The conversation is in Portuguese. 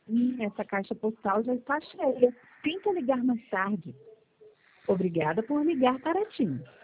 Essa caixa postal já está cheia. Tenta ligar mais tarde. Obrigada por ligar para TIM.